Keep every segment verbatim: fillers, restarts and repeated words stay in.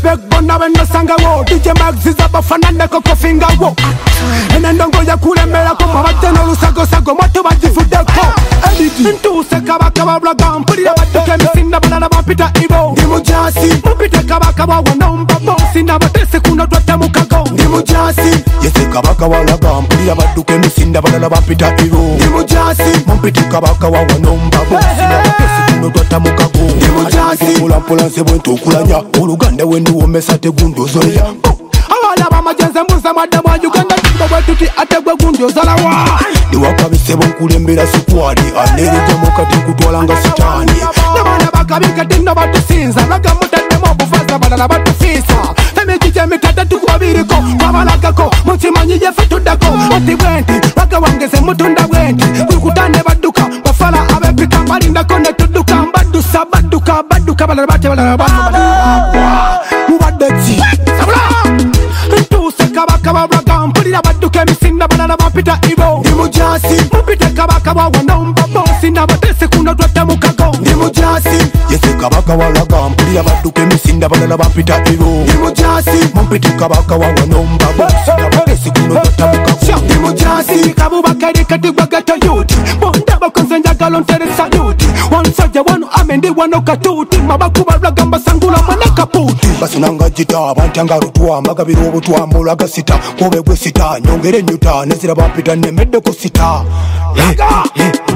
respect bonna benda sanga wo D J Max is abafana ndeko finger wo enendongo ya kulembera ko mabateno lusago sago moto bagivudeko edidi ntuse kabaka bablaga mpulira baduke misinda balala bapita ibo ndi mujasi mupite kabaka wawo nomba bosi nabatese kuno twata mukago ndi mujasi yese kabaka walaga mpulira baduke misinda balala bapita ibo ndi mujasi mupite kabaka wawo nomba bosi nabatese kuno twata mukago ndi mujasi mulampulanse bwentu kulanya oluganda wendu omesa tegundozoya abala bamajenze mbuza madamu wa Uganda bwe tuti ategwe gundozalawa ndiwakabise bonkulembera sikwali anereza mukati kutwalanga sitani nabana bakabika tinno batusinza bagamutademu obuvaza balala batufisa emikije mitatu kubabiriko babalagako mukimanyi yefe tuddako ati bwenti bagawangeze mutunda bwenti kulukutane badduka bafala abepika balindako ne tudduka mbaddusa badduka badduka balala bate balala balala mubadeki sabula ntuse kabaka bablaga mpulira badduka emisinda balala bapita ibo ndi mujasi mupite kabaka wawo nomba bosi nabatese kuno twata mukago ndi mujasi yese kabaka walaga mpulira badduka emisinda balala bapita ibo ndi mujasi mupite kabaka wawo nomba bosi nabatese kuno twata mukago ndi mujasi kabubakari katigwa gato yuti bonda bakonze njagalo nteresa yuti wansoja wanu amendi wano katuti mabakuba blaga mbasangula mwana kaputi basinanga jita abantanga rutwa magabiro obutwa mulaga sita kobe gwe sita nyongere nyuta nezira bapita nemedde ko sita laga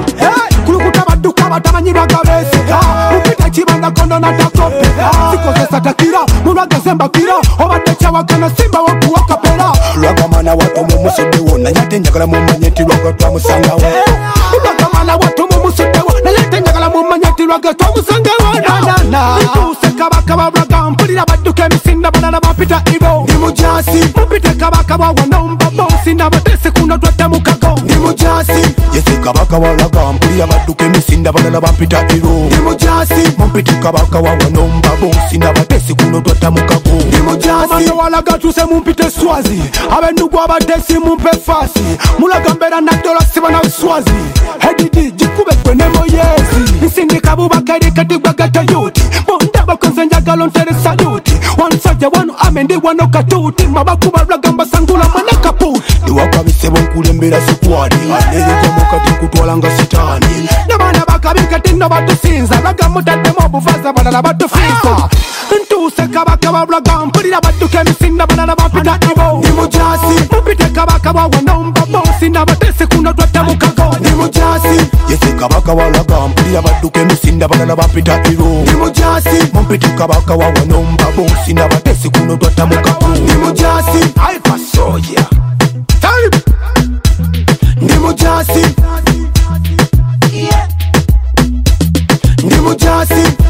hey kulukuta baduka batamanyirwa gabesika upita kibanga kondo na takope sikoze satakira mulaga zemba kira obadde kyawagana simba wokuwa kapera lwaga mana wato mu musode wona nyate njagala mu manyeti lwaga twamusanga wa lwaga mana wato mu musode wona nyate njagala mu manyeti lwaga twamusanga wa na na ntuse kabaka bablaga mpulira badduka emisinda balala bapita ibo ndi mujasi mupite kabaka wawo nomba bosi nabatese kuno twata mukago ndi mujasi yese kabaka walaga mpulira badduka emisinda balala bapita ibo ndi mujasi mupite kabaka wawo nomba bosi nabatese kuno twata mukago ndi mujasi amanya walaga tuse mumpite swazi abendugu abadesi mumpe fasi mulaga mbera na dola siba na swazi hedidi jikube kwenemo yezi nsindika bubakari katigwa gato yuti bonda bakonze njagalo nteresa yuti wansoja wanu amendi wano katuti mabakuba blaga mbasangula mwana kaputi ndiwakabise bonkulembera sikwali anereza mukati kutwalanga sitani nabana bakabika tinno batusinza bagamutademu obuvaza balala batufisa ntuse kabaka bablaga mpulira badduka emisinda balala bapita ibo ndi mujasi mupite kabaka wawo nomba bosi nabatese kuno twata mukago ndi mujasi yese kabaka walaga mpulira badduka emisinda balala bapita ibo ndi mujasi mupite kabaka wawo nomba bosi nabatese kuno twata mukago ndi mujasi alfa soja time ndi mujasi ndi mujasi